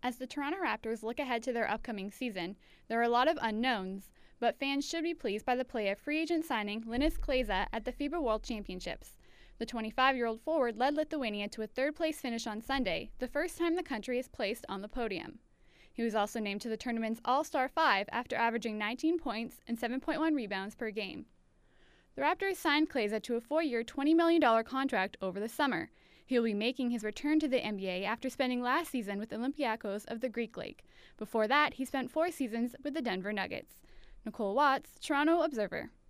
As the Toronto Raptors look ahead to their upcoming season, there are a lot of unknowns, but fans should be pleased by the play of free agent signing Linas Kleiza at the FIBA World Championships. The 25-year-old forward led Lithuania to a third-place finish on Sunday, the first time the country is placed on the podium. He was also named to the tournament's All-Star 5 after averaging 19 points and 7.1 rebounds per game. The Raptors signed Kleiza to a 4-year, $20 million contract over the summer. He will be making his return to the NBA after spending last season with Olympiacos of the Greek League. Before that, he spent 4 seasons with the Denver Nuggets. Nicole Watts, Toronto Observer.